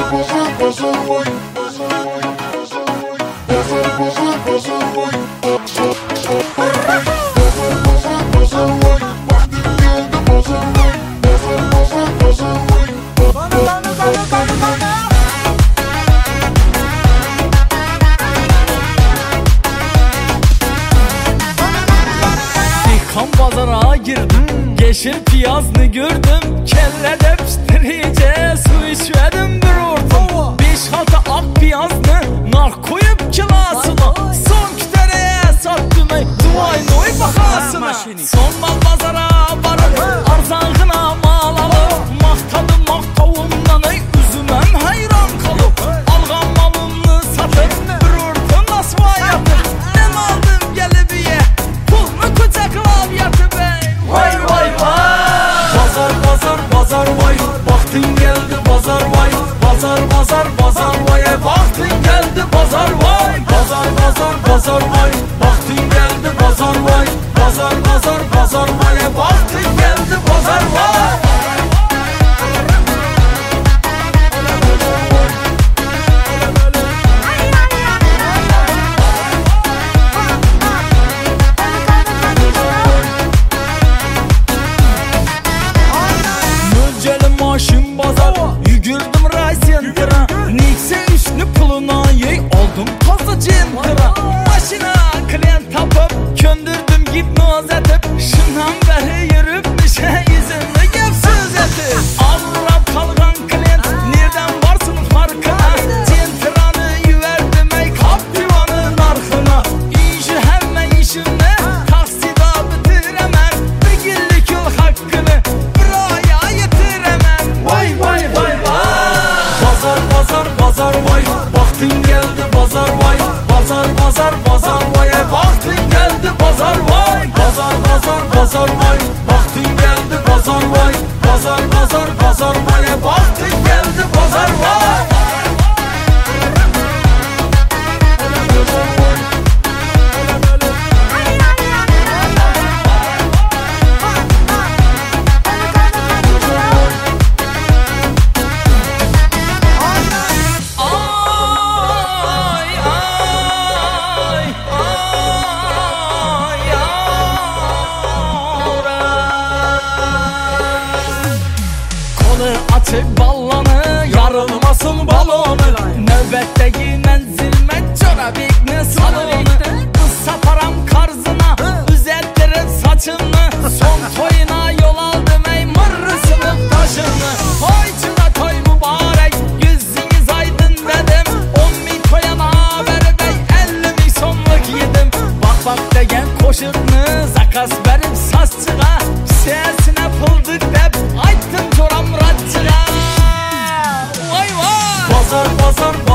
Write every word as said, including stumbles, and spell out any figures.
Pazara girdim, yeşil piyazını gördüm. Kellede piştirice su içmedim bir ortam. Beş hata ak piyazını nar koyup kilasına. Son kütereye sattım ey duayın oy bakasına. Son mal pazara varıp arzağına mal alıp maktadım maktavumdan ey üzümem hayran kalıp. Algan malımı satıp bir ortam nasva yapıp. Nem aldım gelip ye pulunu kucakla yatıp ey. Vay vay vay. Pazar pazar pazar vay, vaktin geldi pazar vay. Pazar pazar pazar vay, vaktin geldi pazar vay. Pazar pazar pazar vay, vaktin geldi pazar vay. Pazar pazar pazar vay, vaktin geldi pazar vay. Maşın bazar, yügürdüm raysentra. Nikse üstünü puluna yey, oldum fazla centra. Maşına klient tapıp, köndürdüm hipnoz etip. Şundan beri yürüpmüşe yüzümde gep söz etip. Ağırap kalgan klient, nereden varsın farkına. Centranı yüverdim ey kaptivanın arkına. İşi hemen işimle, taksida bitiremem. Bir günlük yol hakkını buraya yetiremem. Vay vay vay vay. Pazar pazar pazar vay, vaktin geldi pazar vay. Pazar pazar pazar vay, vaktin geldi pazar vay. Pazar pazar pazar vay, vaktin geldi pazar vay. Pazar pazar pazar vay, vaktin geldi pazar vay. Açık ballanı, yarılmasın balonu. Növbətdəki mənzilmə çorabikni salonu. Qız saparam karzına, üzətdirir saçını. Son toyuna yol aldım ey mırrısını taşını. Toyçuna toy mübarek, yüzünüz aydın dedim. On min toyana verib ey elli min sonluk yedim. Bak bak degen koşurnu, zakas verib saççığa. Sesine pıldık dep, ayttım çoram ratçığa. Pazar pazar